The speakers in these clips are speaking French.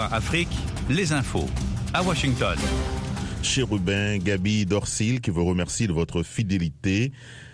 VOA Afrique, les infos à Washington. Chérubin, Gabi Dorsil, qui vous remercie de votre fidélité.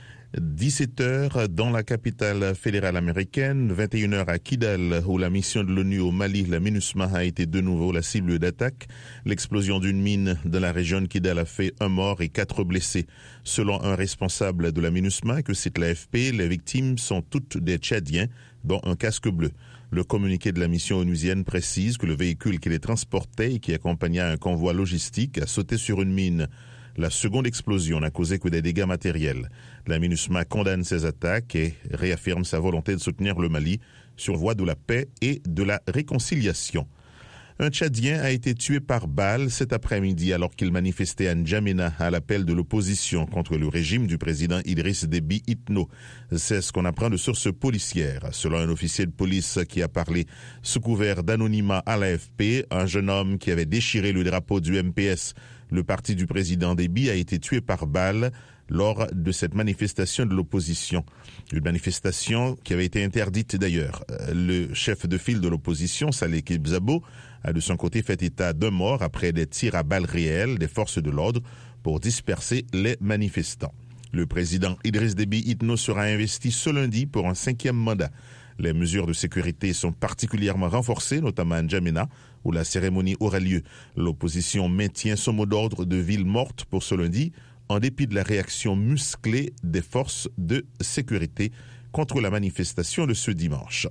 17h dans la capitale fédérale américaine, 21h à Kidal, où la mission de l'ONU au Mali, la MINUSMA, a été de nouveau la cible d'attaque. L'explosion d'une mine dans la région de Kidal a fait 1 mort et 4 blessés. Selon un responsable de la MINUSMA, que cite l'AFP, les victimes sont toutes des Tchadiens, dont un casque bleu. Le communiqué de la mission onusienne précise que le véhicule qui les transportait et qui accompagnait un convoi logistique a sauté sur une mine. La seconde explosion n'a causé que des dégâts matériels. La MINUSMA condamne ces attaques et réaffirme sa volonté de soutenir le Mali sur voie de la paix et de la réconciliation. Un Tchadien a été tué par balle cet après-midi alors qu'il manifestait à N'Djamena à l'appel de l'opposition contre le régime du président Idriss Déby Itno. C'est ce qu'on apprend de sources policières. Selon un officier de police qui a parlé sous couvert d'anonymat à l'AFP, un jeune homme qui avait déchiré le drapeau du MPS, le parti du président Déby, a été tué par balle lors de cette manifestation de l'opposition. Une manifestation qui avait été interdite d'ailleurs. Le chef de file de l'opposition, Saleh Kebzabo, a de son côté fait état d'un mort après des tirs à balles réelles des forces de l'ordre pour disperser les manifestants. Le président Idriss Déby Itno sera investi ce lundi pour un 5e mandat. Les mesures de sécurité sont particulièrement renforcées, notamment à N'Djamena, où la cérémonie aura lieu. L'opposition maintient son mot d'ordre de ville morte pour ce lundi, en dépit de la réaction musclée des forces de sécurité contre la manifestation de ce dimanche.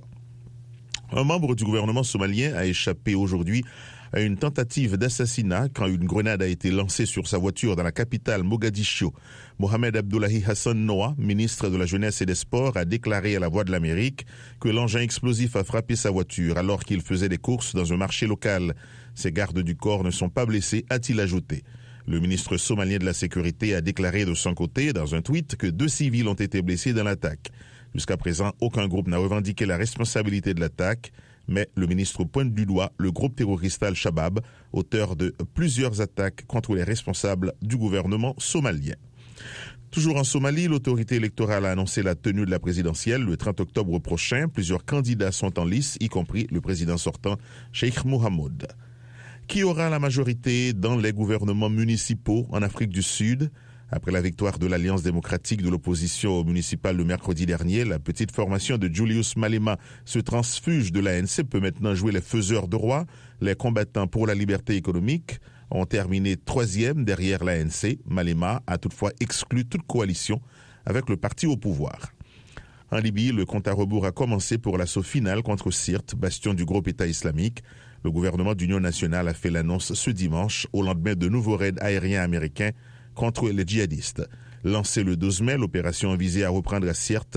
Un membre du gouvernement somalien a échappé aujourd'hui à une tentative d'assassinat quand une grenade a été lancée sur sa voiture dans la capitale Mogadiscio. Mohamed Abdullahi Hassan Noah, ministre de la Jeunesse et des Sports, a déclaré à la Voix de l'Amérique que l'engin explosif a frappé sa voiture alors qu'il faisait des courses dans un marché local. Ses gardes du corps ne sont pas blessés, a-t-il ajouté. Le ministre somalien de la Sécurité a déclaré de son côté dans un tweet que 2 civils ont été blessés dans l'attaque. Jusqu'à présent, aucun groupe n'a revendiqué la responsabilité de l'attaque, mais le ministre pointe du doigt le groupe terroriste Al-Shabaab, auteur de plusieurs attaques contre les responsables du gouvernement somalien. Toujours en Somalie, l'autorité électorale a annoncé la tenue de la présidentielle le 30 octobre prochain. Plusieurs candidats sont en lice, y compris le président sortant, Cheikh Mohamed. Qui aura la majorité dans les gouvernements municipaux en Afrique du Sud? Après la victoire de l'Alliance démocratique de l'opposition au municipal le mercredi dernier, la petite formation de Julius Malema, ce transfuge de l'ANC, peut maintenant jouer les faiseurs de roi. Les combattants pour la liberté économique ont terminé 3e derrière l'ANC. Malema a toutefois exclu toute coalition avec le parti au pouvoir. En Libye, le compte à rebours a commencé pour l'assaut final contre Sirte, bastion du groupe État islamique. Le gouvernement d'Union nationale a fait l'annonce ce dimanche au lendemain de nouveaux raids aériens américains contre les djihadistes. Lancée le 12 mai, l'opération visait à reprendre Sirte.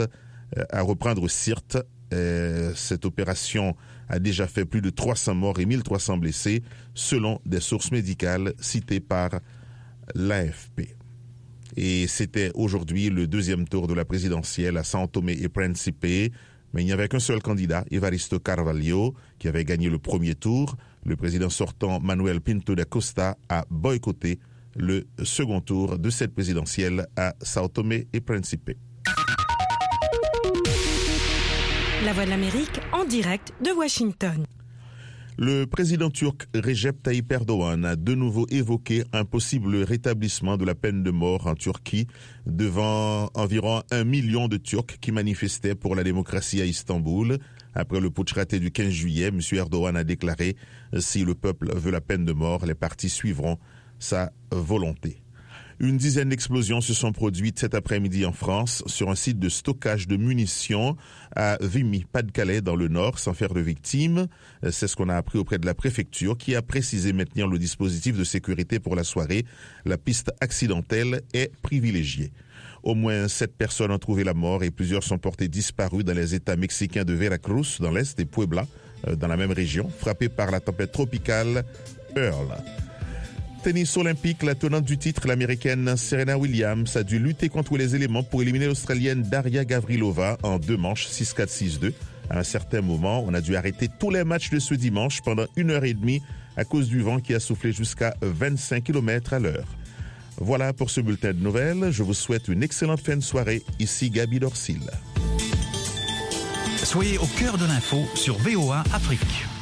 Cette opération a déjà fait plus de 300 morts et 1300 blessés, selon des sources médicales citées par l'AFP. Et c'était aujourd'hui le 2e tour de la présidentielle à São Tomé et Príncipe, mais il n'y avait qu'un seul candidat, Evaristo Carvalho, qui avait gagné le premier tour. Le président sortant, Manuel Pinto da Costa, a boycotté le second tour de cette présidentielle à São Tomé et Príncipe. La Voix de l'Amérique en direct de Washington. Le président turc Recep Tayyip Erdogan a de nouveau évoqué un possible rétablissement de la peine de mort en Turquie devant environ 1 million de Turcs qui manifestaient pour la démocratie à Istanbul. Après le putsch raté du 15 juillet, M. Erdogan a déclaré « Si le peuple veut la peine de mort, les partis suivront sa volonté ». Une dizaine d'explosions se sont produites cet après-midi en France sur un site de stockage de munitions à Vimy, Pas-de-Calais, dans le Nord, sans faire de victimes. C'est ce qu'on a appris auprès de la préfecture qui a précisé maintenir le dispositif de sécurité pour la soirée. La piste accidentelle est privilégiée. Au moins 7 personnes ont trouvé la mort et plusieurs sont portées disparues dans les États mexicains de Veracruz, dans l'Est, et Puebla, dans la même région, frappées par la tempête tropicale Earl. Tennis olympique, la tenante du titre, l'américaine Serena Williams, a dû lutter contre les éléments pour éliminer l'Australienne Daria Gavrilova en 2 manches, 6-4, 6-2. À un certain moment, on a dû arrêter tous les matchs de ce dimanche pendant 1h30 à cause du vent qui a soufflé jusqu'à 25 km à l'heure. Voilà pour ce bulletin de nouvelles. Je vous souhaite une excellente fin de soirée. Ici Gabi Dorsil. Soyez au cœur de l'info sur VOA Afrique.